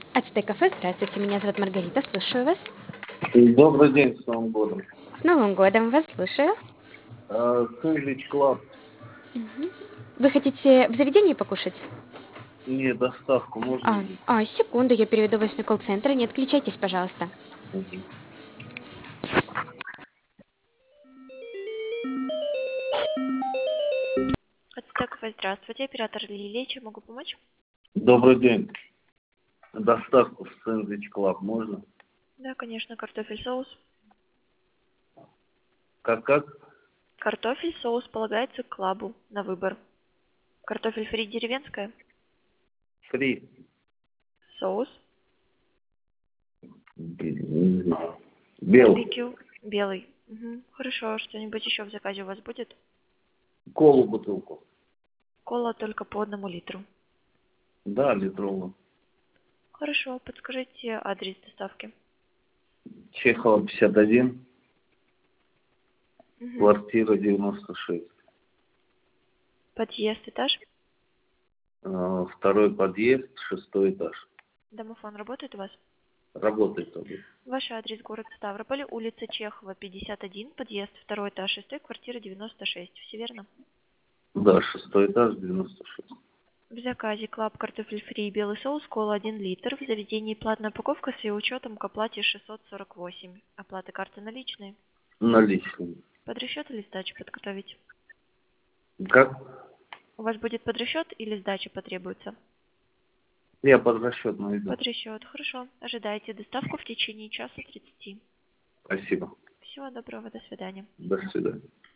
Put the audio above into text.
АЦТ-кафе, здравствуйте, меня зовут Маргарита, слушаю вас. Добрый день, с Новым годом. С Новым годом вас, слушаю. Сэндвич Клаб. Вы хотите в заведении покушать? Не, доставку можно? Секунду, я переведу вас на колл-центр, не отключайтесь, пожалуйста. Мгм. АЦТ-кафе, здравствуйте, оператор Лилия, чем могу помочь? Добрый день. Доставку в Сэндвич Клаб можно? Да, конечно, картофель, соус. Как? Картофель, соус полагается к клабу на выбор. Картофель фри деревенская, Фри. соус, Не знаю. Белый. барбекю, белый. Угу. Хорошо, что-нибудь еще в заказе у вас будет? Колу бутылку. Кола только по 1 литру. Да, литровую. Хорошо, подскажите адрес доставки. Чехова 51, Угу. квартира 96. Подъезд, этаж. Второй подъезд, 6-й этаж. Домофон работает у вас? Работает тоже. Ваш адрес город Ставрополь, улица Чехова, 51, подъезд, 2 этаж, 6, квартира 96. Все верно? Да, 6-й этаж, 96. В заказе клаб картофель фри белый соус кола 1 литр. В заведении платная упаковка с ее учетом к оплате 648. Оплата карты наличные. Наличные. Под расчет или сдачу подготовить? Как? У вас будет под расчет или сдача потребуется? Я под расчет найду. Под расчет. Хорошо. Ожидайте доставку в течение часа 30. Спасибо. Всего доброго. До свидания. До свидания.